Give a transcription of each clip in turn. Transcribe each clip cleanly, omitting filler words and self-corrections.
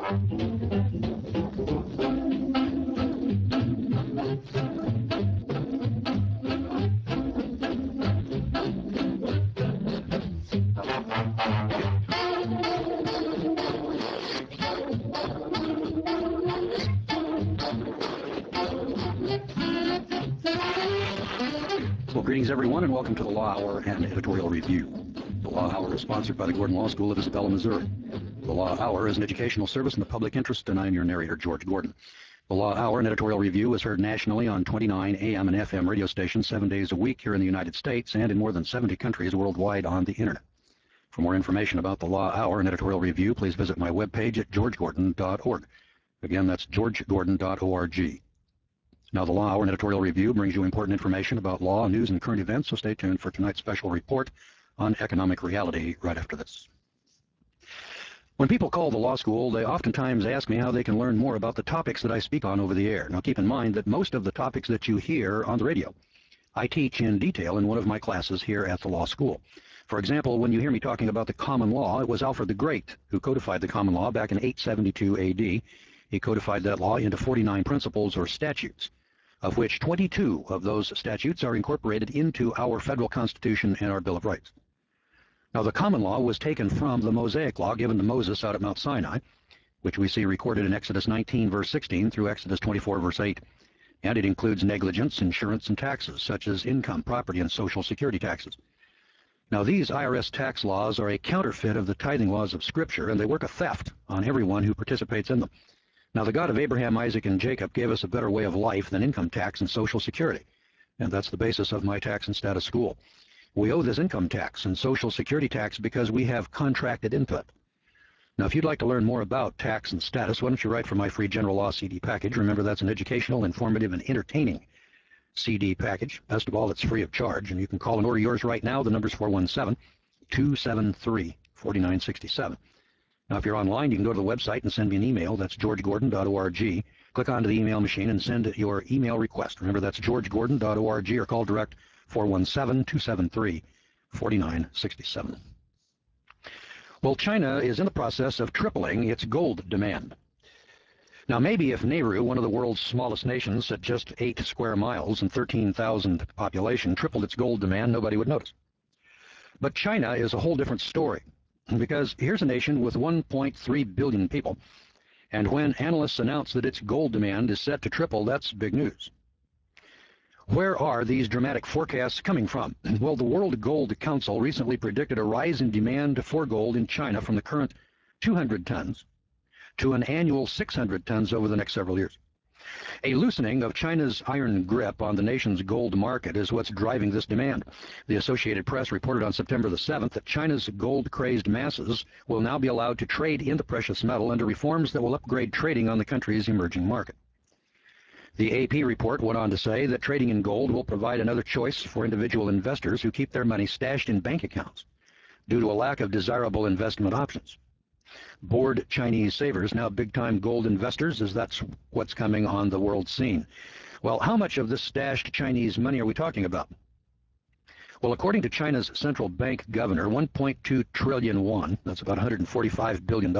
Well, greetings, everyone, and welcome to the Law Hour and Editorial Review. The Law Hour is sponsored by the Gordon Law School of Isabella, Missouri. The Law Hour is an educational service in the public interest, and I'm your narrator, George Gordon. The Law Hour and Editorial Review is heard nationally on 29 AM and FM radio stations 7 days a week here in the United States and in more than 70 countries worldwide on the Internet. For more information about the Law Hour and Editorial Review, please visit my webpage at georgegordon.org. Again, that's georgegordon.org. Now, the Law Hour and Editorial Review brings you important information about law, news, and current events, so stay tuned for tonight's special report on economic reality right after this. When people call the law school, they oftentimes ask me how they can learn more about the topics that I speak on over the air. Now, keep in mind that most of the topics that you hear on the radio, I teach in detail in one of my classes here at the law school. For example, when you hear me talking about the common law, it was Alfred the Great who codified the common law back in 872 AD. He codified that law into 49 principles or statutes, of which 22 of those statutes are incorporated into our federal Constitution and our Bill of Rights. Now, the common law was taken from the Mosaic Law given to Moses out at Mount Sinai, which we see recorded in Exodus 19, verse 16 through Exodus 24, verse 8. And it includes negligence, insurance, and taxes, such as income, property, and social security taxes. Now, these IRS tax laws are a counterfeit of the tithing laws of Scripture, and they work a theft on everyone who participates in them. Now, the God of Abraham, Isaac, and Jacob gave us a better way of life than income tax and social security, and that's the basis of my tax and status school. We owe this income tax and social security tax because we have contracted into it. Now, if you'd like to learn more about tax and status, why don't you write for my free general law CD package? Remember, that's an educational, informative, and entertaining CD package. Best of all, it's free of charge, and you can call and order yours right now. The number's 417-273-4967. Now, if you're online, you can go to the website and send me an email. That's georgegordon.org. Click onto the email machine and send your email request. Remember, that's georgegordon.org, or call direct 417-273-4967. Well, China is in the process of tripling its gold demand. Now, maybe if Nauru, one of the world's smallest nations at just 8 square miles and 13,000 population, tripled its gold demand, nobody would notice. But China is a whole different story, because here's a nation with 1.3 billion people, and when analysts announce that its gold demand is set to triple, that's big news. Where are these dramatic forecasts coming from? Well, the World Gold Council recently predicted a rise in demand for gold in China from the current 200 tons to an annual 600 tons over the next several years. A loosening of China's iron grip on the nation's gold market is what's driving this demand. The Associated Press reported on September the 7th that China's gold-crazed masses will now be allowed to trade in the precious metal under reforms that will upgrade trading on the country's emerging market. The AP report went on to say that trading in gold will provide another choice for individual investors who keep their money stashed in bank accounts due to a lack of desirable investment options. Bored Chinese savers, now big-time gold investors, as that's what's coming on the world scene. Well, how much of this stashed Chinese money are we talking about? Well, according to China's central bank governor, 1.2 trillion won, that's about $145 billion,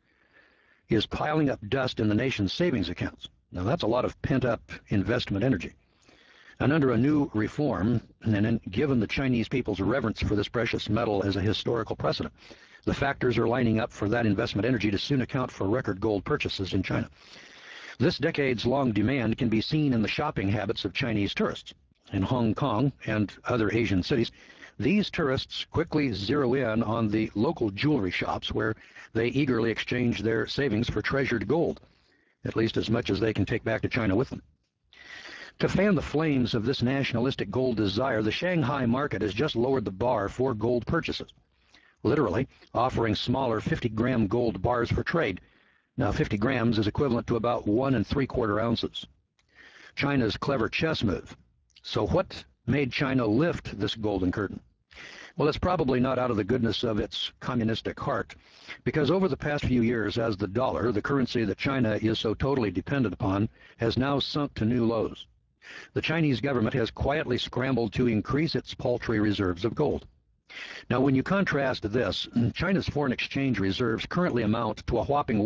is piling up dust in the nation's savings accounts. Now, that's a lot of pent-up investment energy. And under a new reform, and given the Chinese people's reverence for this precious metal as a historical precedent, the factors are lining up for that investment energy to soon account for record gold purchases in China. This decades-long demand can be seen in the shopping habits of Chinese tourists. In Hong Kong and other Asian cities, these tourists quickly zero in on the local jewelry shops where they eagerly exchange their savings for treasured gold, at least as much as they can take back to China with them. To fan the flames of this nationalistic gold desire, the Shanghai market has just lowered the bar for gold purchases, literally offering smaller 50-gram gold bars for trade. Now, 50 grams is equivalent to about 1 3/4 ounces. China's clever chess move. So what made China lift this golden curtain? Well, it's probably not out of the goodness of its communistic heart, because over the past few years, as the dollar, the currency that China is so totally dependent upon, has now sunk to new lows, the Chinese government has quietly scrambled to increase its paltry reserves of gold. Now, when you contrast this, China's foreign exchange reserves currently amount to a whopping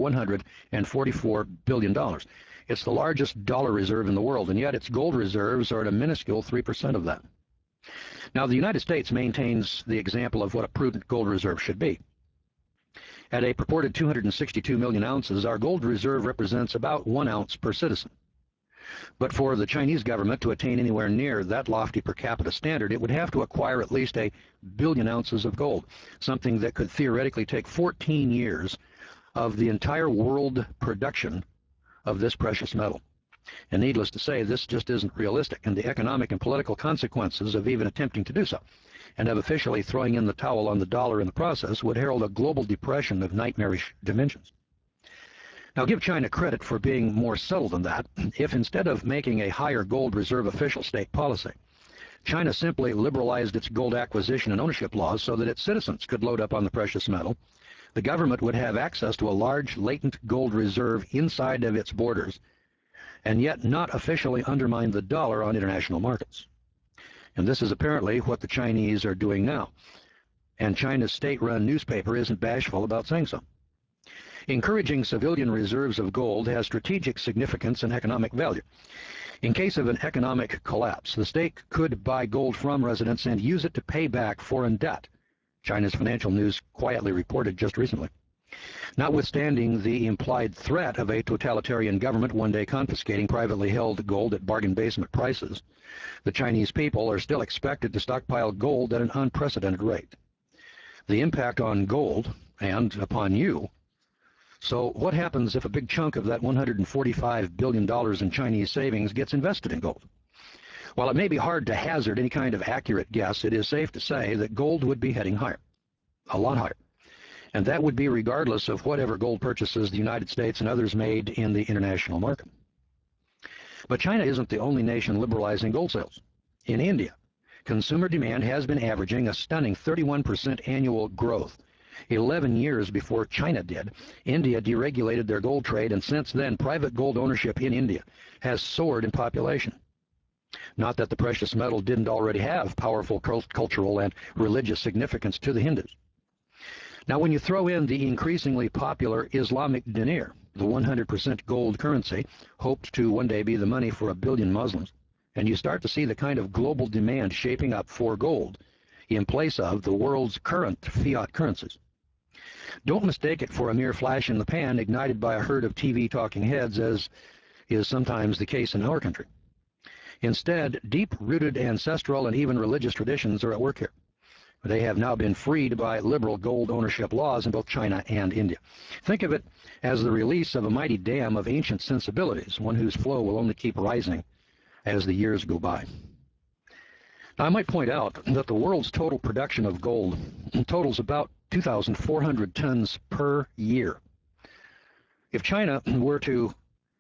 $144 billion. It's the largest dollar reserve in the world, and yet its gold reserves are at a minuscule 3% of that. Now, the United States maintains the example of what a prudent gold reserve should be. At a purported 262 million ounces, our gold reserve represents about 1 ounce per citizen. But for the Chinese government to attain anywhere near that lofty per capita standard, it would have to acquire at least 1 billion ounces of gold, something that could theoretically take 14 years of the entire world production of this precious metal. And needless to say, this just isn't realistic, and the economic and political consequences of even attempting to do so, and of officially throwing in the towel on the dollar in the process, would herald a global depression of nightmarish dimensions. Now, give China credit for being more subtle than that. If instead of making a higher gold reserve official state policy, China simply liberalized its gold acquisition and ownership laws so that its citizens could load up on the precious metal, the government would have access to a large latent gold reserve inside of its borders, and yet not officially undermine the dollar on international markets. And this is apparently what the Chinese are doing now. And China's state-run newspaper isn't bashful about saying so. Encouraging civilian reserves of gold has strategic significance and economic value. In case of an economic collapse, the state could buy gold from residents and use it to pay back foreign debt, China's Financial News quietly reported just recently. Notwithstanding the implied threat of a totalitarian government one day confiscating privately held gold at bargain basement prices, the Chinese people are still expected to stockpile gold at an unprecedented rate. The impact on gold, and upon you. So what happens if a big chunk of that $145 billion in Chinese savings gets invested in gold? While it may be hard to hazard any kind of accurate guess, it is safe to say that gold would be heading higher, a lot higher. And that would be regardless of whatever gold purchases the United States and others made in the international market. But China isn't the only nation liberalizing gold sales. In India, consumer demand has been averaging a stunning 31% annual growth. 11 years before China did, India deregulated their gold trade, and since then, private gold ownership in India has soared in population. Not that the precious metal didn't already have powerful cultural and religious significance to the Hindus. Now, when you throw in the increasingly popular Islamic dinar, the 100% gold currency, hoped to one day be the money for 1 billion Muslims, and you start to see the kind of global demand shaping up for gold in place of the world's current fiat currencies. Don't mistake it for a mere flash in the pan ignited by a herd of TV talking heads, as is sometimes the case in our country. Instead, deep-rooted ancestral and even religious traditions are at work here. They have now been freed by liberal gold ownership laws in both China and India. Think of it as the release of a mighty dam of ancient sensibilities, one whose flow will only keep rising as the years go by. Now, I might point out that the world's total production of gold totals about 2,400 tons per year. If China were to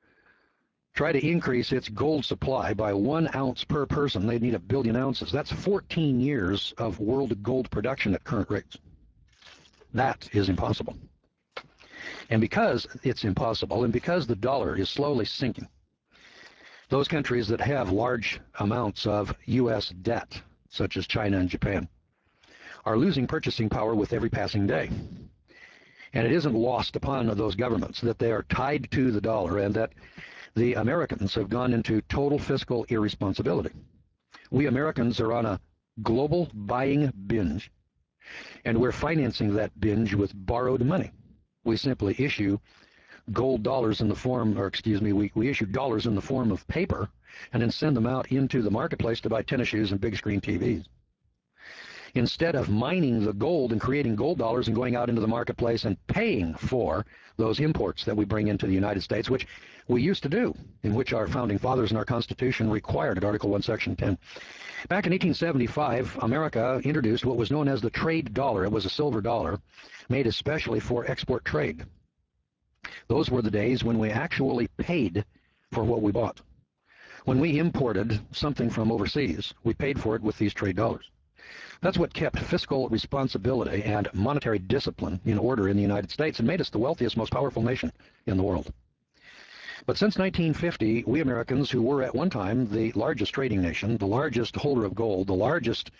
try to increase its gold supply by 1 ounce per person, they'd need 1 billion ounces. That's 14 years of world gold production at current rates. That is impossible. And because it's impossible, and because the dollar is slowly sinking, those countries that have large amounts of U.S. debt, such as China and Japan, are losing purchasing power with every passing day. And it isn't lost upon those governments that they are tied to the dollar and that the Americans have gone into total fiscal irresponsibility. We Americans are on a global buying binge, and we're financing that binge with borrowed money. We simply issue gold dollars in the form, or excuse me, we issue dollars in the form of paper and then send them out into the marketplace to buy tennis shoes and big screen TVs. Instead of mining the gold and creating gold dollars and going out into the marketplace and paying for those imports that we bring into the United States, which we used to do, in which our founding fathers and our Constitution required at Article 1, Section 10. Back in 1875, America introduced what was known as the trade dollar. It was a silver dollar made especially for export trade. Those were the days when we actually paid for what we bought. When we imported something from overseas, we paid for it with these trade dollars. That's what kept fiscal responsibility and monetary discipline in order in the United States and made us the wealthiest, most powerful nation in the world. But since 1950, we Americans, who were at one time the largest trading nation, the largest holder of gold, the largest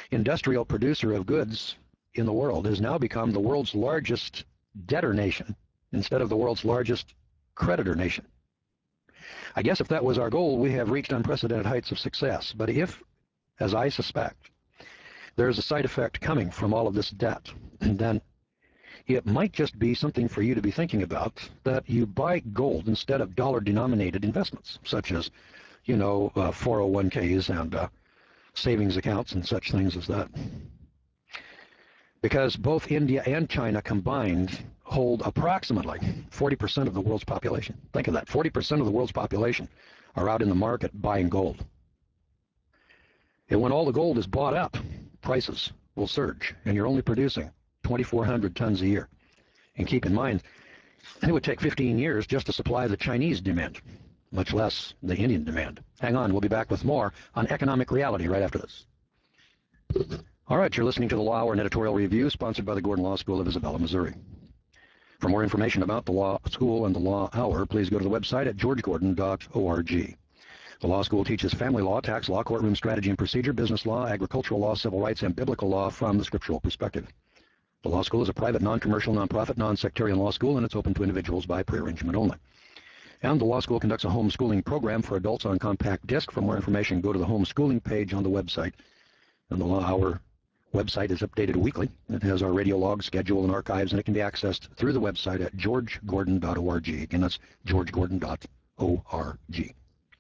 industrial producer of goods in the world, has now become the world's largest debtor nation instead of the world's largest creditor nation. I guess if that was our goal, we have reached unprecedented heights of success. But if, as I suspect, there's a side effect coming from all of this debt, then it might just be something for you to be thinking about, that you buy gold instead of dollar-denominated investments, such as, 401ks and savings accounts and such things as that. Because both India and China combined hold approximately 40% of the world's population. Think of that. 40% of the world's population are out in the market buying gold. And when all the gold is bought up, prices will surge, and you're only producing 2,400 tons a year. And keep in mind, it would take 15 years just to supply the Chinese demand, much less the Indian demand. Hang on, we'll be back with more on economic reality right after this. All right, you're listening to the Law Hour, an editorial review sponsored by the Gordon Law School of Isabella, Missouri. For more information about the Law School and the Law Hour, please go to the website at georgegordon.org. The law school teaches family law, tax law, courtroom strategy and procedure, business law, agricultural law, civil rights, and biblical law from the scriptural perspective. The law school is a private, non-commercial, non-profit, non-sectarian law school, and it's open to individuals by prearrangement only. And the law school conducts a homeschooling program for adults on compact disc. For more information, go to the homeschooling page on the website. And the Law Hour website is updated weekly. It has our radio log, schedule, and archives, and it can be accessed through the website at georgegordon.org. Again, that's georgegordon.org.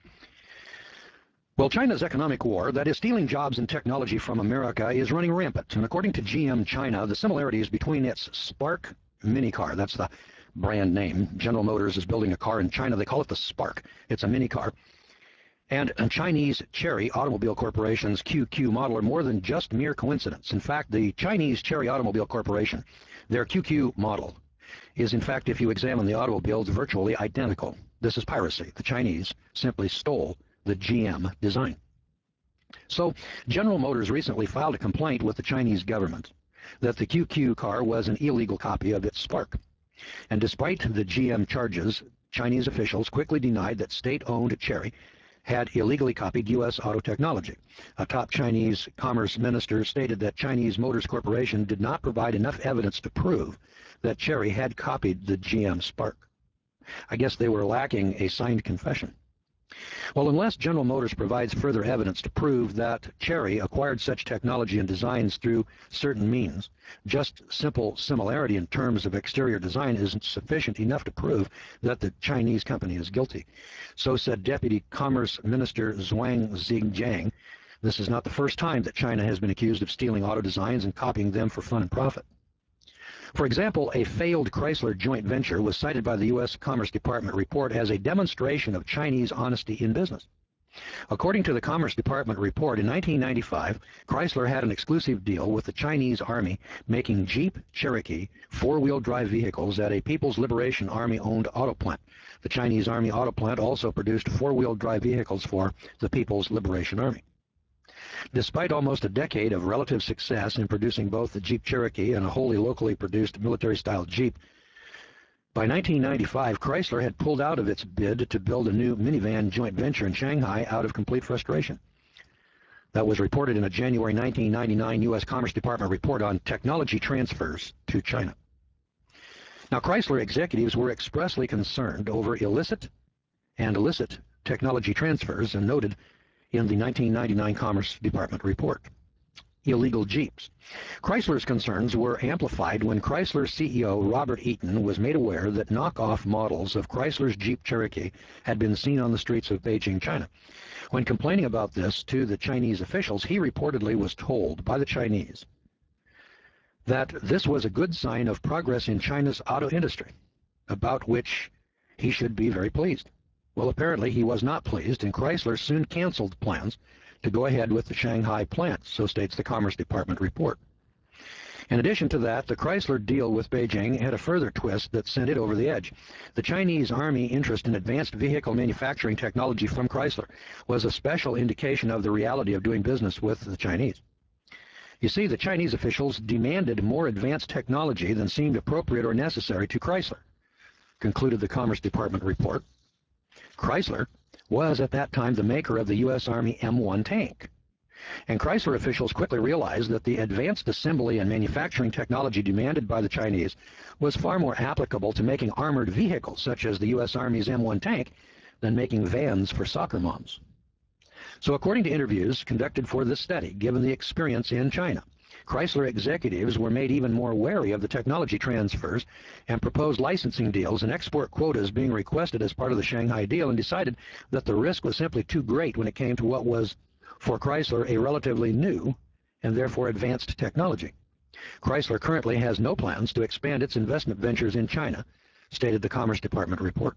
Well, China's economic war, that is stealing jobs and technology from America, is running rampant. And according to GM China, the similarities between its Spark mini car, that's the brand name. General Motors is building a car in China. They call it the Spark. It's a mini car. And Chinese Chery Automobile Corporation's QQ model are more than just mere coincidence. In fact, the Chinese Chery Automobile Corporation, their QQ model, is in fact, if you examine the automobiles, virtually identical. This is piracy. The Chinese simply stole the GM design. So General Motors recently filed a complaint with the Chinese government that the QQ car was an illegal copy of its Spark. And despite the GM charges, Chinese officials quickly denied that state-owned Chery had illegally copied U.S. auto technology. A top Chinese commerce minister stated that Chinese Motors Corporation did not provide enough evidence to prove that Chery had copied the GM Spark. I guess they were lacking a signed confession. Well, unless General Motors provides further evidence to prove that Chery acquired such technology and designs through certain means, just simple similarity in terms of exterior design isn't sufficient enough to prove that the Chinese company is guilty. So said Deputy Commerce Minister Zhuang Zhijiang. This is not the first time that China has been accused of stealing auto designs and copying them for fun and profit. For example, a failed Chrysler joint venture was cited by the U.S. Commerce Department report as a demonstration of Chinese honesty in business. According to the Commerce Department report, in 1995, Chrysler had an exclusive deal with the Chinese Army making Jeep Cherokee four-wheel drive vehicles at a People's Liberation Army-owned auto plant. The Chinese Army auto plant also produced four-wheel drive vehicles for the People's Liberation Army. Despite almost a decade of relative success in producing both the Jeep Cherokee and a wholly locally produced military-style Jeep, by 1995, Chrysler had pulled out of its bid to build a new minivan joint venture in Shanghai out of complete frustration. That was reported in a January 1999 U.S. Commerce Department report on technology transfers to China. Now, Chrysler executives were expressly concerned over illicit and illicit technology transfers and noted in the 1999 Commerce Department report. Illegal Jeeps. Chrysler's concerns were amplified when Chrysler CEO Robert Eaton was made aware that knockoff models of Chrysler's Jeep Cherokee had been seen on the streets of Beijing, China. When complaining about this to the Chinese officials, he reportedly was told by the Chinese that this was a good sign of progress in China's auto industry, about which he should be very pleased. Well, apparently he was not pleased, and Chrysler soon canceled plans to go ahead with the Shanghai plant, so states the Commerce Department report. In addition to that, the Chrysler deal with Beijing had a further twist that sent it over the edge. The Chinese Army interest in advanced vehicle manufacturing technology from Chrysler was a special indication of the reality of doing business with the Chinese. You see, the Chinese officials demanded more advanced technology than seemed appropriate or necessary to Chrysler, concluded the Commerce Department report. Chrysler was at that time the maker of the U.S. Army M1 tank. And Chrysler officials quickly realized that the advanced assembly and manufacturing technology demanded by the Chinese was far more applicable to making armored vehicles, such as the U.S. Army's M1 tank, than making vans for soccer moms. So according to interviews conducted for this study, given the experience in China, Chrysler executives were made even more wary of the technology transfers and proposed licensing deals and export quotas being requested as part of the Shanghai deal, and decided that the risk was simply too great when it came to what was, for Chrysler, a relatively new and therefore advanced technology. Chrysler currently has no plans to expand its investment ventures in China, stated the Commerce Department report.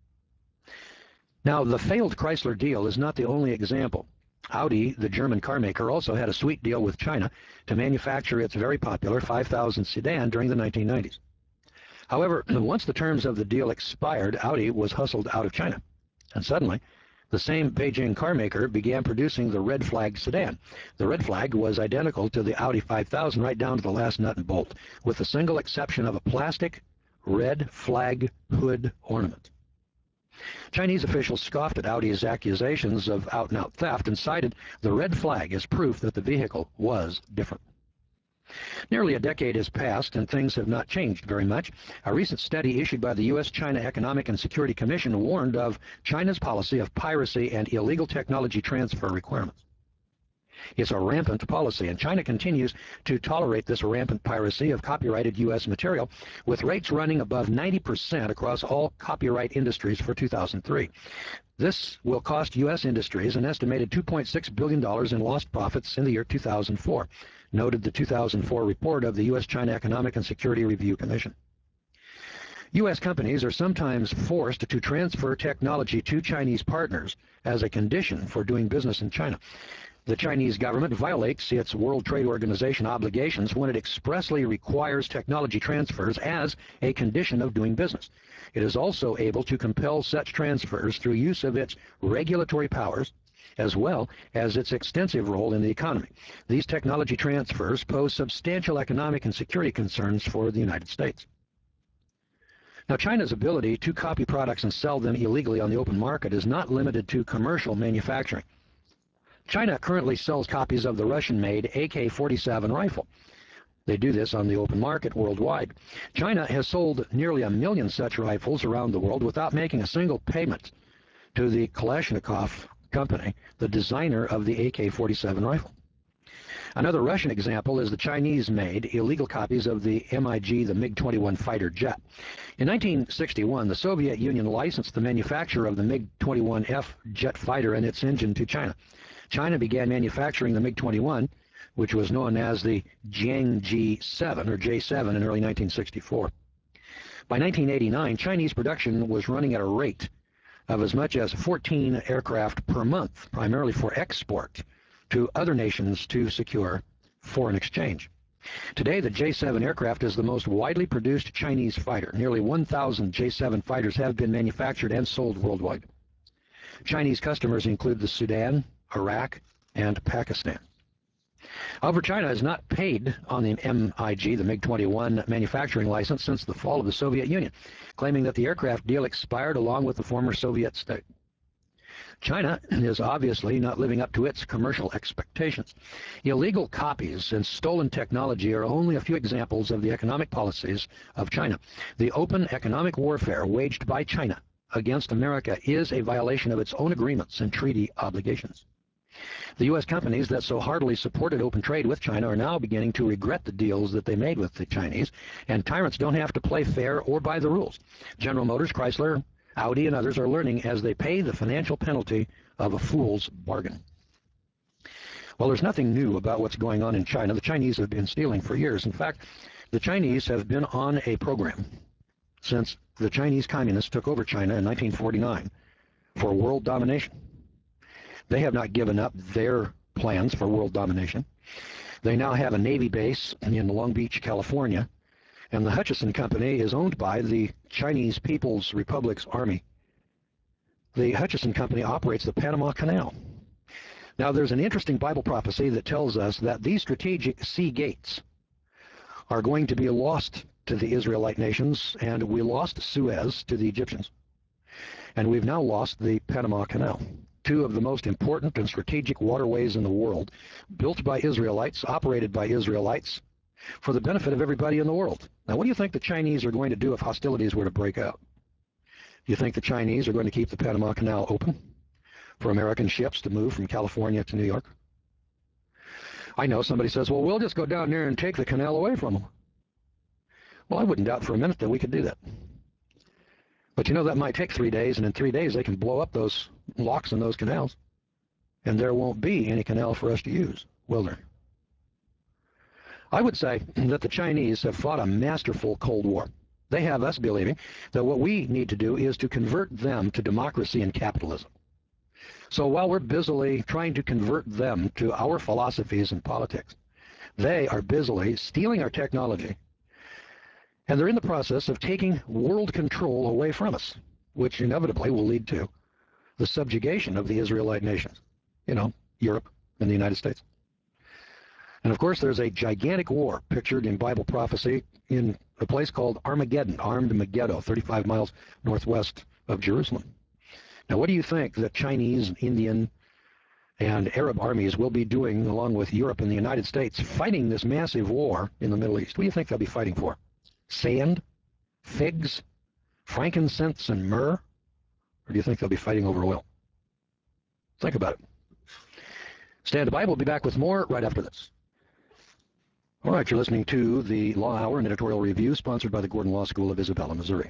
Now, the failed Chrysler deal is not the only example. Audi, the German car maker, also had a sweet deal with China to manufacture its very popular 5000 sedan during the 1990s. However, once the terms of the deal expired, Audi was hustled out of China. And suddenly, the same Beijing car maker began producing the Red Flag sedan. The Red Flag was identical to the Audi 5000 right down to the last nut and bolt, with the single exception of a plastic red flag hood ornament. Chinese officials scoffed at Audi's accusations of out-and-out theft and cited the red flag as proof that the vehicle was different. Nearly a decade has passed and things have not changed very much. A recent study issued by the U.S.-China Economic and Security Commission warned of China's policy of piracy and illegal technology transfer requirements. It's a rampant policy, and China continues to tolerate this rampant piracy of copyrighted U.S. material, with rates running above 90% across all copyright industries for 2003. This will cost U.S. industries an estimated $2.6 billion in lost profits in the year 2004, noted the 2004 report of the U.S.-China Economic and Security Review Commission. U.S. companies are sometimes forced to transfer technology to Chinese partners as a condition for doing business in China. The Chinese government violates its World Trade Organization obligations when it expressly requires technology transfers as a condition of doing business. It is also able to compel such transfers through use of its regulatory powers, as well as its extensive role in the economy. These technology transfers pose substantial economic and security concerns for the United States. Now, China's ability to copy products and sell them illegally on the open market is not limited to commercial manufacturing. China currently sells copies of the Russian-made AK-47 rifle. They do this on the open market worldwide. China has sold nearly 1 million such rifles around the world without making a single payment to the Kalashnikov company, the designer of the AK-47 rifle. Another Russian example is the Chinese-made illegal copies of the MiG, the MiG-21 fighter jet. In 1961, the Soviet Union licensed the manufacture of the MiG-21F jet fighter and its engine to China. China began manufacturing the MiG-21, which was known as the Jiangji-7 or J-7 in early 1964. By 1989, Chinese production was running at a rate of as much as 14 aircraft per month, primarily for export to other nations to secure foreign exchange. Today, the J-7 aircraft is the most widely produced Chinese fighter. Nearly 1,000 J-7 fighters have been manufactured and sold worldwide. Chinese customers include the Sudan, Iraq, and Pakistan. However, China has not paid on the MiG, the MiG-21 manufacturing license since the fall of the Soviet Union, claiming that the aircraft deal expired along with the former Soviet state. China is obviously not living up to its commercial expectations. Illegal copies and stolen technology are only a few examples of the economic policies of China. The open economic warfare waged by China against America is a violation of its own agreements and treaty obligations. The U.S. companies that so heartily supported open trade with China are now beginning to regret the deals that they made with the Chinese, and tyrants don't have to play fair or by the rules. General Motors, Chrysler, Audi, and others are learning as they pay the financial penalty of a fool's bargain. Well, there's nothing new about what's going on in China. The Chinese have been stealing for years. In fact, the Chinese have been on a program since the Chinese communists took over China in 1949 for world domination. They have not given up their plans for world domination. They now have a Navy base in Long Beach, California, and the Hutchison Company is owned by the Chinese People's Republic's Army. The Hutchison Company operates the Panama Canal. Now, there's an interesting Bible prophecy that tells us that these strategic sea gates are going to be lost to the Israelite nations, and we lost Suez to the Egyptians. And we've now lost the Panama Canal. two of the most important and strategic waterways in the world, built by Israelites, operated by Israelites, for the benefit of everybody in the world. Now, what do you think the Chinese are going to do if hostilities were to break out? Do you think the Chinese are going to keep the Panama Canal open for American ships to move from California to New York? I know somebody says, well, we'll just go down there and take the canal away from them. Well, I wouldn't doubt for a minute that we could do that. But you know, that might take 3 days, and in 3 days they can blow up those locks in those canals, and there won't be any canal for us to use, will there? I would say that the Chinese have fought a masterful Cold War. They have us believing that what we need to do is to convert them to democracy and capitalism. So while we're busily trying to convert them to our philosophies and politics, they are busily stealing our technology, and they're in the process of taking world control away from us, which inevitably will lead to the subjugation of the Israelite nations, Europe and the United States. And of course, there's a gigantic war pictured in Bible prophecy in a place called Armageddon, Armed Megiddo, 35 miles northwest of Jerusalem. Now, what do you think the Chinese, Indian, and Arab armies will be doing along with Europe and the United States fighting this massive war in the Middle East? What do you think they'll be fighting for? Sand? Figs? Frankincense and myrrh? Or do you think they'll be fighting over oil? Think about it. Stand by. We'll be back with more right after this. All right, you're listening to the Law Hour, an editorial review sponsored by the Gordon Law School of Isabella, Missouri.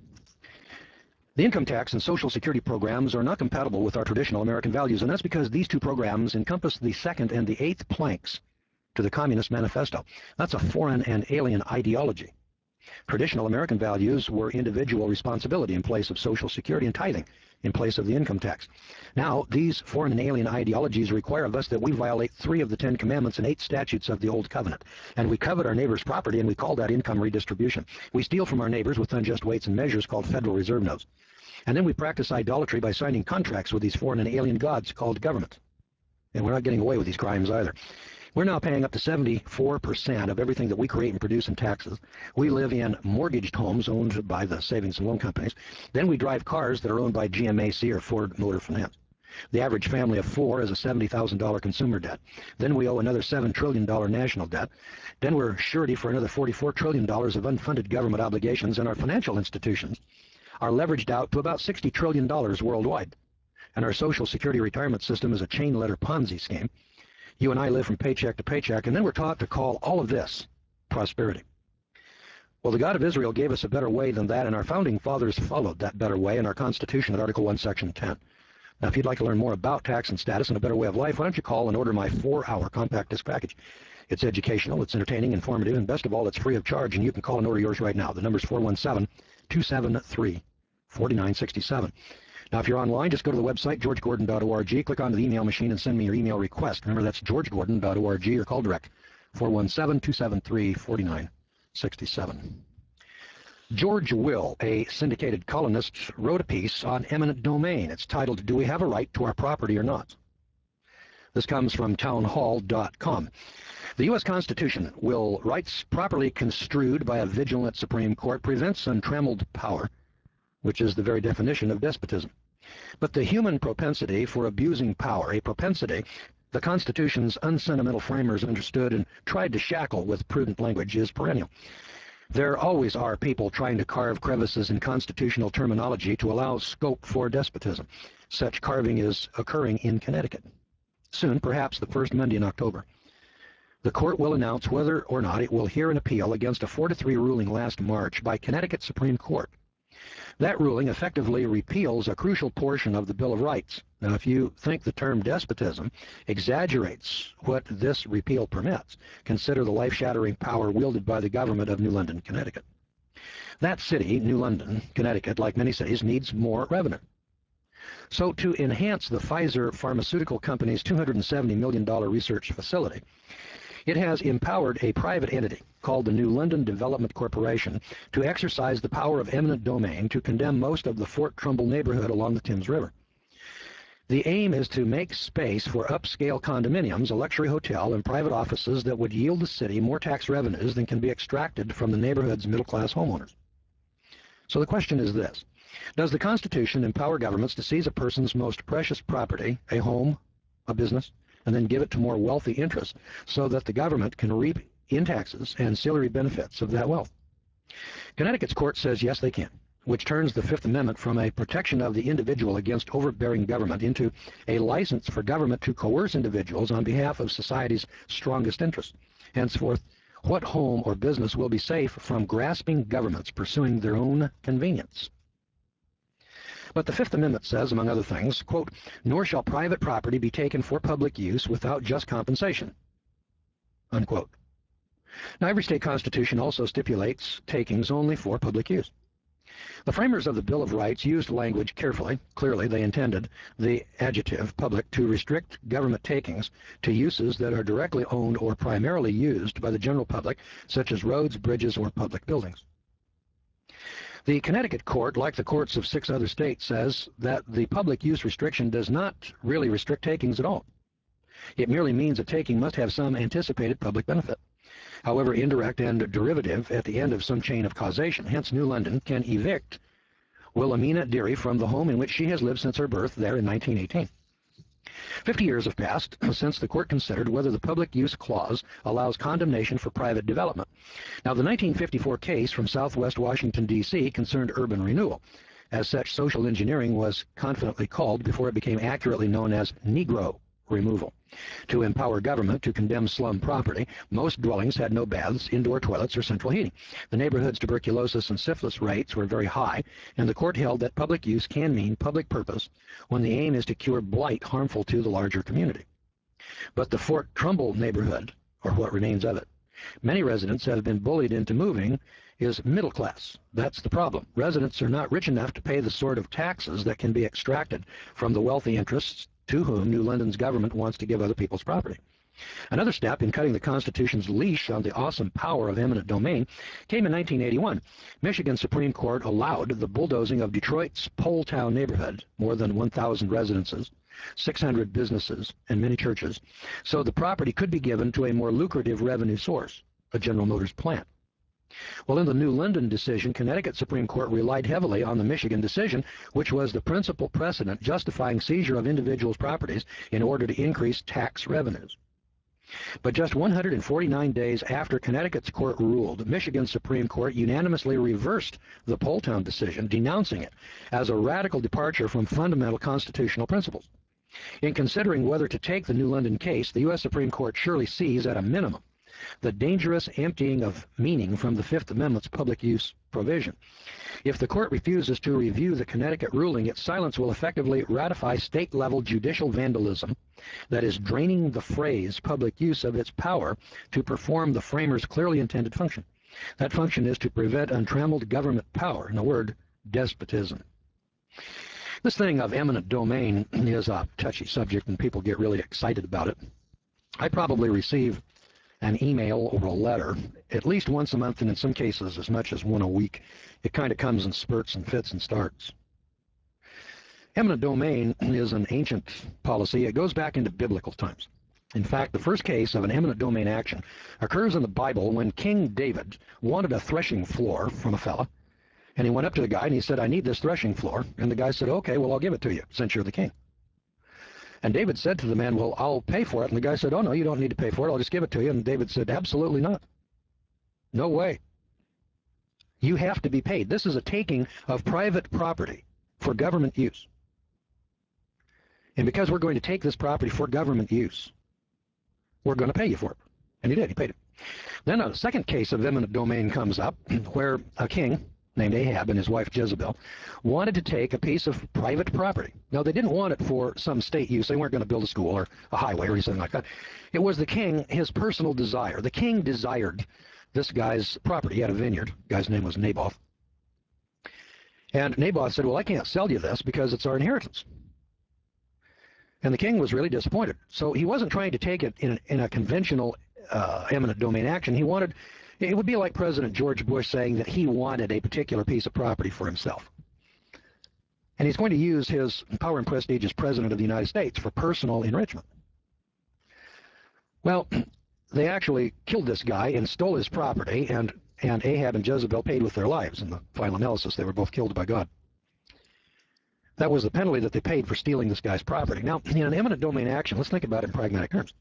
The income tax and Social Security programs are not compatible with our traditional American values, and that's because these two programs encompass the second and the eighth planks to the Communist Manifesto. That's a foreign and alien ideology. Traditional American values were individual responsibility in place of Social Security and tithing in place of the income tax. Now, these foreign and alien ideologies require of us that we violate 3 of the 10 commandments and 8 statutes of the Old Covenant. And we covet our neighbor's property, and we call that income redistribution. We steal from our neighbors with unjust weights and measures called Federal Reserve notes. And then we practice idolatry by signing contracts with these foreign and alien gods called government. And we're not getting away with these crimes either. We're now paying up to 74% of everything that we create and produce in taxes. We live in mortgaged homes owned by the savings and loan companies. Then we drive cars that are owned by GMAC or Ford Motor Finance. The average family of 4 has a $70,000 consumer debt. Then we owe another $7 trillion national debt. Then we're surety for another $44 trillion of unfunded government obligations, and our financial institutions are leveraged out to about $60 trillion worldwide. And our Social Security retirement system is a chain letter Ponzi scheme. You and I live from paycheck to paycheck, and then we're taught to call all of this prosperity. Well, the God of Israel gave us a better way than that, and our founding fathers followed that better way in our Constitution at Article 1, Section 10. Now, if you'd like to learn more about tax and status and a better way of life, why don't you call and order my 4-hour compact disc package? It's educational, it's entertaining, informative, and best of all, it's free of charge, and you can call and order yours right now. The number's 417-273-4967. Now, if you're online, just go to the website, georgegordon.org, click onto the email machine, and send me your email request. Remember, that's georgegordon.org, or call direct, 417-273-4967. George Will, a syndicated columnist, wrote a piece on eminent domain. It's titled, Do We Have a Right to Our Property or Not? This comes from townhall.com. The U.S. Constitution, will rights properly construed by a vigilant Supreme Court, prevents untrammeled power, which is the very definition of despotism. But the human propensity for abusing power, a propensity the Constitution's unsentimental framers understood and tried to shackle with prudent language, is perennial. There always are people trying to carve crevices in constitutional terminology to allow scope for despotism. Such carving is occurring in Connecticut. Soon, perhaps the first Monday in October, the court will announce whether or not it will hear an appeal against a 4-3 ruling last March by Connecticut Supreme Court. That ruling effectively repeals a crucial portion of the Bill of Rights. Now, if you think the term despotism exaggerates what this repeal permits, consider the life-shattering power wielded by the government of New London, Connecticut. That city, New London, Connecticut, like many cities, needs more revenue. So to enhance the Pfizer Pharmaceutical Company's $270 million research facility, it has empowered a private entity called the New London Development Corporation to exercise the power of eminent domain to condemn most of the Fort Trumbull neighborhood along the Thames River. The aim is to make space for upscale condominiums, a luxury hotel, and private offices that would yield the city more tax revenues than can be extracted from the neighborhood's middle-class homeowners. So the question is this. Does the Constitution empower governments to seize a person's most precious property, a home, a business, and then give it to more wealthy interests so that the government can reap in taxes and ancillary benefits of that wealth? Connecticut's court says yes, they can, which turns the Fifth Amendment from a protection of the individual against overbearing government into a license for government to coerce individuals on behalf of society's strongest interests. Henceforth, what home or business will be safe from grasping governments pursuing their own convenience? But the Fifth Amendment says, among other things, quote, nor shall private property be taken for public use without just compensation, unquote. Now, every state constitution also stipulates takings only for public use. The framers of the Bill of Rights used language carefully. Clearly, they intended the adjective public to restrict government takings to uses that are directly owned or primarily used by the general public, such as roads, bridges, or public buildings. The Connecticut court, like the courts of 6 other states, says that the public use restriction does not really restrict takings at all. It merely means a taking must have some anticipated public benefit, however indirect and derivative at the end of some chain of causation. Hence, New London can evict Wilhelmina Deary from the home in which she has lived since her birth there in 1918. 50 years have passed since the court considered whether the public use clause allows condemnation for private development. Now, the 1954 case from Southwest Washington, D.C. concerned urban renewal. As such, social engineering was confidently called before it became accurately known as Negro removal. To empower government to condemn slum property, most dwellings had no baths, indoor toilets, or central heating. The neighborhood's tuberculosis and syphilis rates were very high, and the court held that public use can mean public purpose when the aim is to cure blight harmful to the larger community. But the Fort Trumbull neighborhood, or what remains of it, many residents have been bullied into moving, is middle class. That's the problem. Residents are not rich enough to pay the sort of taxes that can be extracted from the wealthy interests to whom New London's government wants to give other people's property. Another step in cutting the Constitution's leash on the awesome power of eminent domain came in 1981. Michigan Supreme Court allowed the bulldozing of Detroit's Pole Town neighborhood, more than 1,000 residences, 600 businesses, and many churches, so the property could be given to a more lucrative revenue source, a General Motors plant. Well, in the New London decision, Connecticut Supreme Court relied heavily on the Michigan decision, which was the principal precedent justifying seizure of individuals' properties in order to increase tax revenues. But just 149 days after Connecticut's court ruled, Michigan's Supreme Court unanimously reversed the Poletown decision, denouncing it as a radical departure from fundamental constitutional principles. In considering whether to take the New London case, the U.S. Supreme Court surely sees, at a minimum, the dangerous emptying of meaning from the Fifth Amendment's public use provision. If the court refuses to review the Connecticut ruling, its silence will effectively ratify state-level judicial vandalism that is draining the phrase public use of its power to perform the framers' clearly intended function. That function is to prevent untrammeled government power, in a word, despotism. This thing of eminent domain is a touchy subject, and people get really excited about it. I probably receive an email or a letter at least once a month, and in some cases as much as one a week. It kind of comes in spurts and fits and starts. Eminent domain is an ancient policy. It goes back into biblical times. In fact, the first case of an eminent domain action occurs in the Bible when King David wanted a threshing floor from a fella, and he went up to the guy and he said, I need this threshing floor. And the guy said, okay, well, I'll give it to you since you're the king. And David said to the man, well, I'll pay for it. And the guy said, oh, no, you don't need to pay for it. I'll just give it to you. And David said, absolutely not. No way. You have to be paid. This is a taking of private property for government use. And because we're going to take this property for government use, we're going to pay you for it. And he did. He paid it. Then a second case of eminent domain comes up where a king named Ahab and his wife Jezebel wanted to take a piece of private property. Now, they didn't want it for some state use. They weren't going to build a school or a highway or anything like that. It was the king, his personal desire. The king desired this guy's property. He had a vineyard. The guy's name was Naboth. And Naboth said, well, I can't sell you this because it's our inheritance. And the king was really disappointed. So he wasn't trying to take it in a conventional eminent domain action. He wanted, it would be like President George Bush saying that he wanted a particular piece of property for himself. And he's going to use his power and prestige as President of the United States for personal enrichment. Well, they actually killed this guy and stole his property, and Ahab and Jezebel paid with their lives. In the final analysis, they were both killed by God. That was the penalty that they paid for stealing this guy's property. Now, in an eminent domain action, let's think about it in pragmatic terms.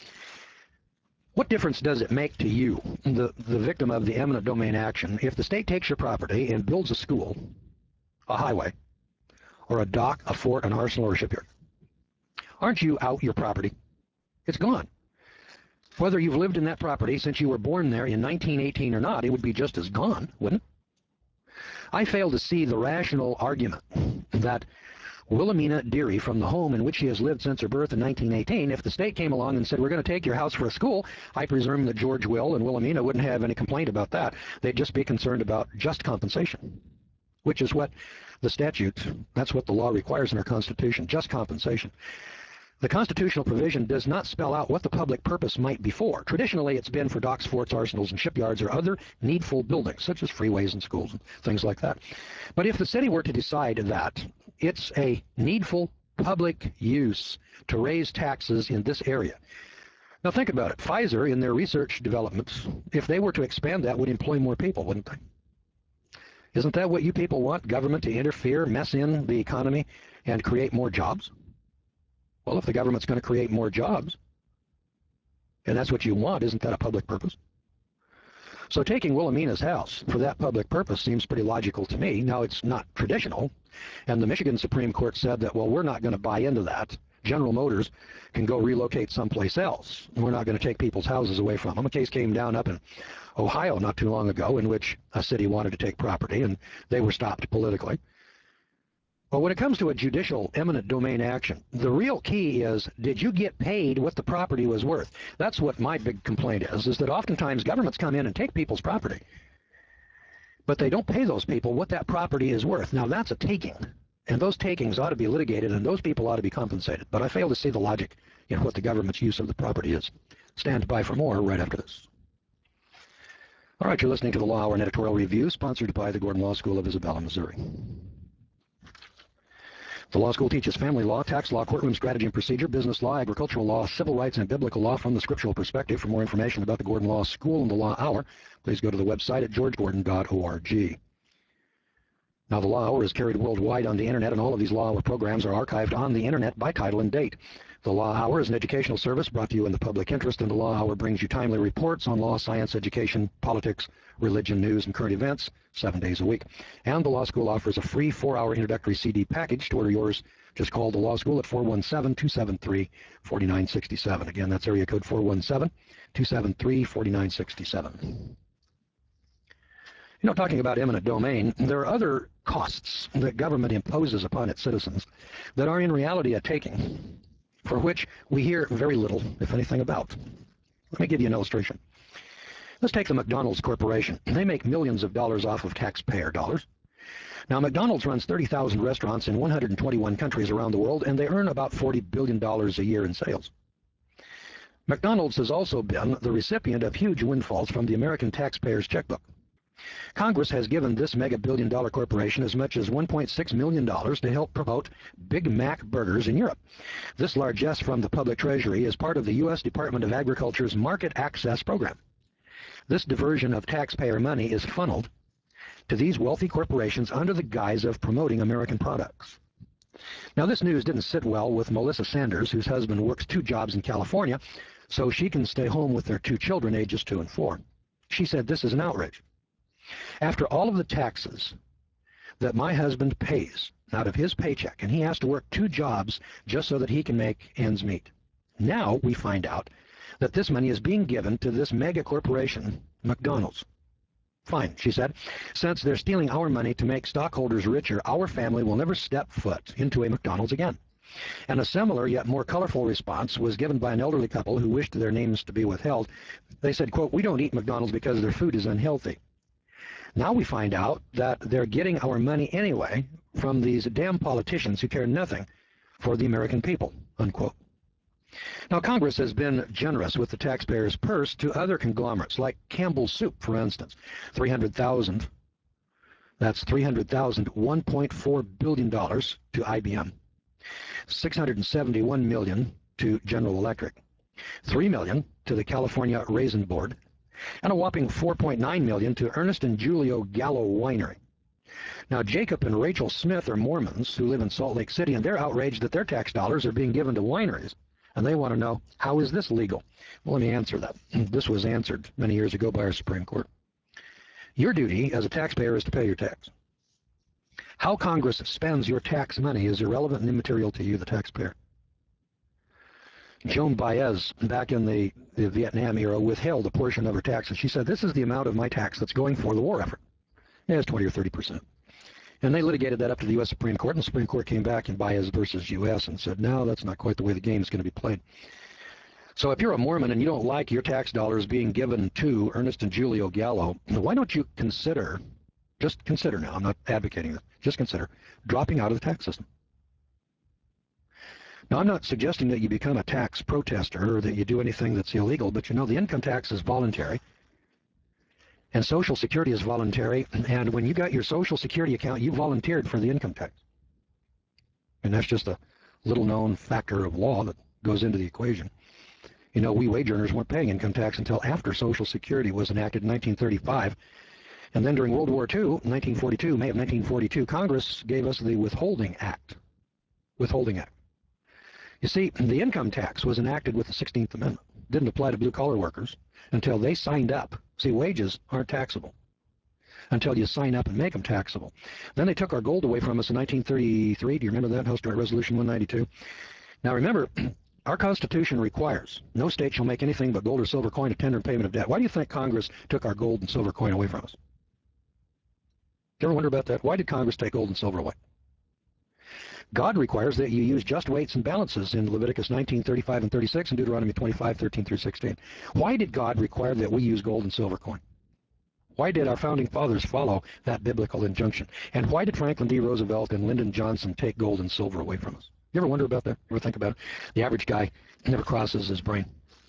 What difference does it make to you, the victim of the eminent domain action, if the state takes your property and builds a school, a highway, or a dock, a fort, an arsenal, or a shipyard? Aren't you out your property? It's gone. Whether you've lived in that property since you were born there in 1918 or not, it would be just as gone, wouldn't it? I fail to see the rational argument that Wilhelmina Deary, from the home in which she has lived since her birth in 1918, if the state came along and said, we're going to take your house for a school, I presume that George Will and Wilhelmina wouldn't have any complaint about that. They'd just be concerned about just compensation, which is what the statute, that's what the law requires in our Constitution, just compensation. The constitutional provision does not spell out what the public purpose might be for. Traditionally, it's been for docks, forts, arsenals, and shipyards or other needful buildings, such as freeways and schools and things like that. But if the city were to decide that it's a needful public use to raise taxes in this area. Now think about it. Pfizer, in their research developments, if they were to expand that, would employ more people, wouldn't they? Isn't that what you people want? Government to interfere, mess in the economy, and create more jobs? Well, if the government's going to create more jobs, and that's what you want, isn't that a public purpose? So taking Wilhelmina's house for that public purpose seems pretty logical to me. Now, it's not traditional, and the Michigan Supreme Court said that, well, we're not going to buy into that. General Motors can go relocate someplace else, and we're not going to take people's houses away from them. A case came down up in Ohio not too long ago in which a city wanted to take property, and they were stopped politically. Well, when it comes to a judicial eminent domain action, the real key is, did you get paid what the property was worth? That's what my big complaint is that oftentimes governments come in and take people's property, but they don't pay those people what that property is worth. Now, that's a taking, and those takings ought to be litigated, and those people ought to be compensated. But I fail to see the logic in what the government's use of the property is. Stand by for more right after this. All right, you're listening to the Law Hour, an editorial review sponsored by the Gordon Law School of Isabella, Missouri. The law school teaches family law, tax law, courtroom strategy and procedure, business law, agricultural law, civil rights, and biblical law from the scriptural perspective. For more information about the Gordon Law School and the Law Hour, please go to the website at georgegordon.org. Now, the Law Hour is carried worldwide on the Internet, and all of these Law Hour programs are archived on the Internet by title and date. The Law Hour is an educational service brought to you in the public interest, and the Law Hour brings you timely reports on law, science, education, politics, religion, news, and current events 7 days a week. And the Law School offers a free 4-hour introductory CD package. To order yours, just call the Law School at 417-273-4967. Again, that's area code 417-273-4967. You know, talking about eminent domain, there are other costs that government imposes upon its citizens that are in reality a taking, for which we hear very little, if anything, about. Let me give you an illustration. Let's take the McDonald's Corporation. They make millions of dollars off of taxpayer dollars. Now, McDonald's runs 30,000 restaurants in 121 countries around the world, and they earn about $40 billion a year in sales. McDonald's has also been the recipient of huge windfalls from the American taxpayer's checkbook. Congress has given this mega-billion-dollar corporation as much as $1.6 million to help promote Big Mac burgers in Europe. This largesse from the public treasury is part of the U.S. Department of Agriculture's Market Access Program. This diversion of taxpayer money is funneled to these wealthy corporations under the guise of promoting American products. Now, this news didn't sit well with Melissa Sanders, whose husband works 2 jobs in California, so she can stay home with their 2 children, ages 2 and 4. She said, "This is an outrage. After all of the taxes that my husband pays out of his paycheck, and he has to work 2 jobs just so that he can make ends meet. Now we find out that this money is being given to this mega corporation, McDonald's. Fine," she said. "Since they're stealing our money to make stockholders richer, our family will never step foot into a McDonald's again." And a similar yet more colorful response was given by an elderly couple who wished their names to be withheld. They said, quote, "We don't eat McDonald's because their food is unhealthy. Now we find out that they're getting our money anyway from these damn politicians who care nothing for the American people," unquote. Now, Congress has been generous with the taxpayer's purse to other conglomerates, like Campbell's Soup, for instance. $300,000, that's $300,000, $1.4 billion to IBM, $671 million to General Electric, $3 million to the California Raisin Board, and a whopping $4.9 million to Ernest and Julio Gallo Winery. Now, Jacob and Rachel Smith are Mormons who live in Salt Lake City, and they're outraged that their tax dollars are being given to wineries. And they want to know, how is this legal? Well, let me answer that. This was answered many years ago by our Supreme Court. Your duty as a taxpayer is to pay your tax. How Congress spends your tax money is irrelevant and immaterial to you, the taxpayer. Joan Baez, back in the Vietnam era, withheld a portion of her taxes. She said, this is the amount of my tax that's going for the war effort. Yeah, it's 20 or 30%. And they litigated that up to the U.S. Supreme Court, and the Supreme Court came back in Baez versus U.S. and said, no, that's not quite the way the game is going to be played. So if you're a Mormon and you don't like your tax dollars being given to Ernest and Julio Gallo, why don't you consider, just consider now, I'm not advocating this, just consider dropping out of the tax system. Now, I'm not suggesting that you become a tax protester or that you do anything that's illegal, but you know the income tax is voluntary and Social Security is voluntary, and when you got your Social Security account, you volunteered for the income tax. And that's just a little-known factor of law that goes into the equation. You know, we wage earners weren't paying income tax until after Social Security was enacted in 1935. And then during World War II, 1942, May of 1942, Congress gave us the Withholding Act. Withholding Act. You see, the income tax was enacted with the 16th Amendment. It didn't apply to blue-collar workers until they signed up. See, wages aren't taxable until you sign up and make them taxable. Then they took our gold away from us in 1933. Do you remember that? House Joint Resolution 192. Now remember, our Constitution requires no state shall make anything but gold or silver coin a tender in payment of debt. Why do you think Congress took our gold and silver coin away from us? Do you ever wonder about that? Why did Congress take gold and silver away? God requires that you use just weights and balances in Leviticus 19:35 and 36 and Deuteronomy 25:13 through 16. Why did God require that we use gold and silver coin? Why did our founding fathers follow that biblical injunction? And why did Franklin D. Roosevelt and Lyndon Johnson take gold and silver away from us? You ever wonder about that? Ever think about it? The average guy never crosses his brain.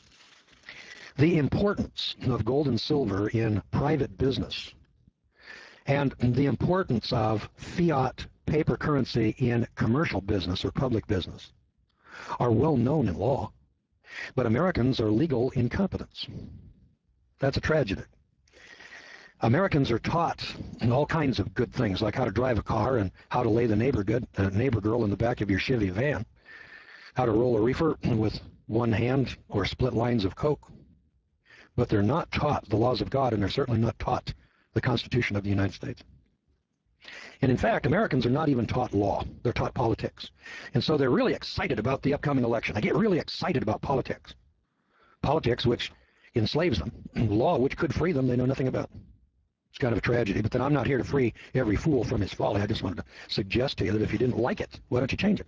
The importance of gold and silver in private business and the importance of fiat paper currency in commercial business or public business are well known in law, but Americans are legal incompetents. That's a tragedy. Americans are taught all kinds of good things, like how to drive a car and how to lay the neighbor girl in the back of your Chevy van, how to roll a reefer with one hand or split lines of Coke. But they're not taught the laws of God, and they're certainly not taught the Constitution of the United States. And in fact, Americans are not even taught law. They're taught politics. And so they're really excited about the upcoming election. They get really excited about politics. Politics which enslaves them. Law which could free them, they know nothing about. It's kind of a tragedy. But then I'm not here to free every fool from his folly. I just wanted to suggest to you that if you didn't like it, why don't you change it?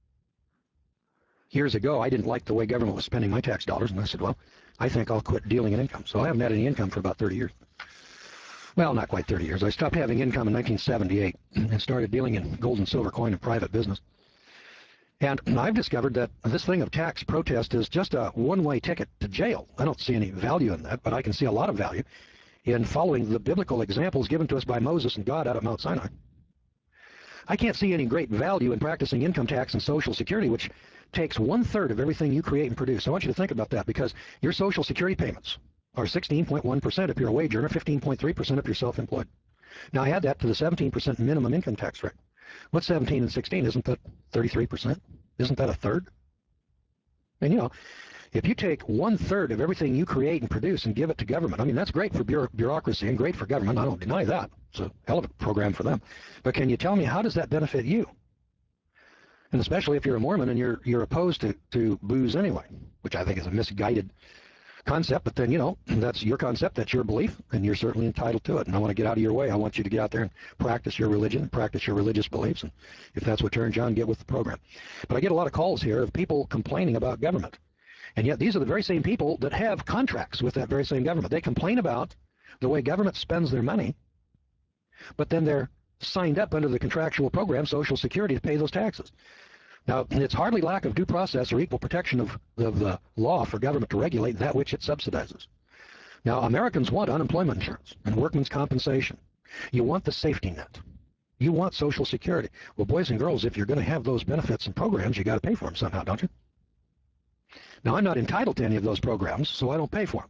Years ago, I didn't like the way government was spending my tax dollars, and I said, well, I think I'll quit dealing in income. So I haven't had any income for about 30 years. Well, not quite 30 years. I stopped having income in 1978 and started dealing in gold and silver coin in private business. And I've discovered that this thing of tax protest is just a one-way ticket to jail. I don't see any value in that, but I can see a lot of value in following the biblical examples given to us by Moses and God out at Mount Sinai. I can't see any great value in practicing income tax and Social Security, which takes 1/3 of everything you create and produce. I want you to think about that, because your Social Security payments are 16.1% if you're a wage earner, 15.3% if you're self-employed. Now add that to the 17% minimum income tax rate. What's 17 and 16? Isn't that 33%? Isn't that a third? And you know, if you take 1/3 of everything you create and produce and give it to government, I mean, that's great for bureaucracy and great for government. I don't deny that. It's a hell of a program for them. But can you tell me, how does that benefit you? And especially if you're a Mormon and you're opposed to booze anyway, which I think is a misguided concept. But then, you know, that's your concept, that's your belief, and you're certainly entitled to it. And I want to get out of your way. I want you to get out there and practice your religion, practice your religious beliefs. And if that's what turns you on, get with the program. But I get a lot of calls here of people complaining about government. And yet these are the very same people that have contracts with that very same government. They complain about the way government spends their money, but then they're signed up under the contractual program, Social Security, to pay those taxes. Now, it's hardly lack of due process or equal protection of the law for government to regulate that which it subsidizes. Now, Americans want unemployment insurance and workman's compensation. You want the safety net. You want Social Security. Well, boys and girls, if you're going to have those benefits and programs, you got to pay for them somehow, don't you? Now, I'm not entitled to any of those programs, so I don't pay for them.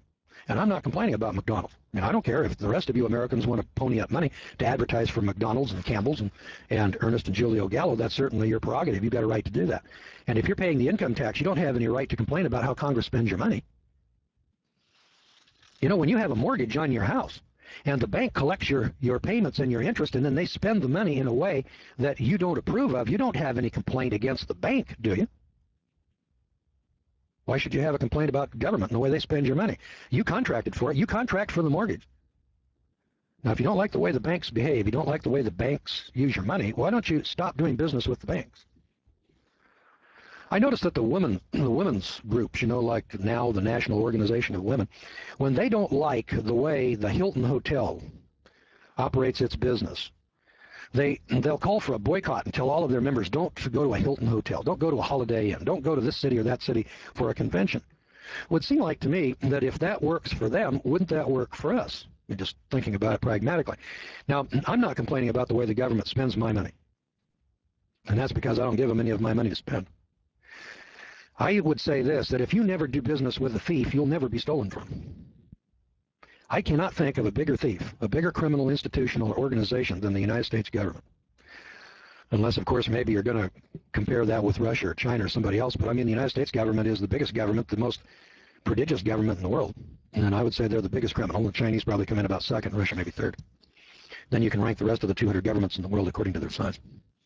And I'm not complaining about McDonald's. I mean, I don't care if the rest of you Americans want to pony up money to advertise for McDonald's and Campbell's and Ernest and Julio Gallo. That's certainly your prerogative. You've got a right to do that. And if you're paying the income tax, you don't have any right to complain about how Congress spends your money. You know, when you have a mortgage on your house and the bank collects your payments and your interest, and then they spend the money in a way that you don't approve of, you don't have any complaint against the bank, do you? Why should you have a complaint about government and the way they spend your money? You contracted for it. You contract for the mortgage. Now, if you don't like the way the banks behave, you don't like the way the banks use your money, why don't you stop doing business with the banks? I noticed that the women's groups, you know, like now the National Organization of Women, when they don't like the way the Hilton Hotel operates its business, they'll call for a boycott and tell all of their members, don't go to a Hilton Hotel, don't go to a Holiday Inn, don't go to this city or that city for a convention. It would seem like to me that if that works for them, wouldn't that work for us? I'm just thinking about it pragmatically. Now, I'm not complaining about the way the government spends my money, and that's because I don't give them any of my money to spend. I would say this, that if you never do business with a thief, you'll never be stolen from. I cannot think of a bigger thief, a bigger criminal institution or organization than the United States government. Unless, of course, maybe you're going to compare that with Russia or China or somebody else. But I mean, the United States government is the biggest government, the most prodigious government in the world. And I would say they're the biggest criminal. The Chinese probably come in about second, Russia maybe third. Then you can rank the rest of the 200 governments in the world according to their size.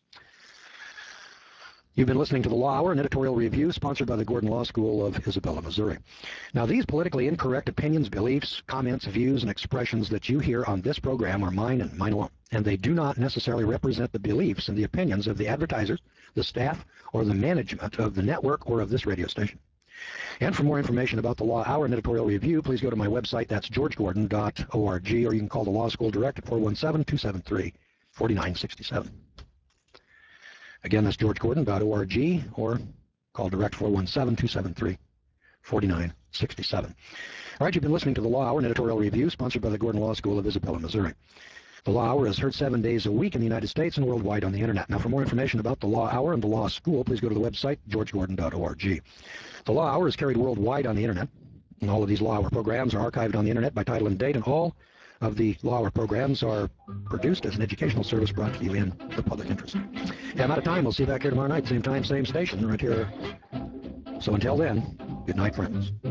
You've been listening to The Law Hour, an editorial review sponsored by the Gordon Law School of Isabella, Missouri. Now, these politically incorrect opinions, beliefs, comments, views, and expressions that you hear on this program are mine and mine alone, and they do not necessarily represent the beliefs and the opinions of the advertisers, the staff, or the management of the network or of this radio station. And for more information about The Law Hour and editorial review, please go to my website. That's georgegordon.org, or you can call the Law School direct at 417-273-4967. Again, that's georgegordon.org, or call direct 417-273-4967. All right, you've been listening to The Law Hour, an editorial review sponsored by the Gordon Law School of Isabella, Missouri. The Law Hour is heard 7 days a week in the United States and worldwide on the Internet. Now, for more information about The Law Hour and the Law School, please go to the website, georgegordon.org. The Law Hour is carried worldwide on the Internet, and all of these Law Hour programs are archived on the Internet by title and date, and all of the Law Hour programs are produced as an educational service brought to you in the public interest. Yeah, I'm out of time. We'll see you back here tomorrow night, same time, same station, right here. So until then, good night, friends.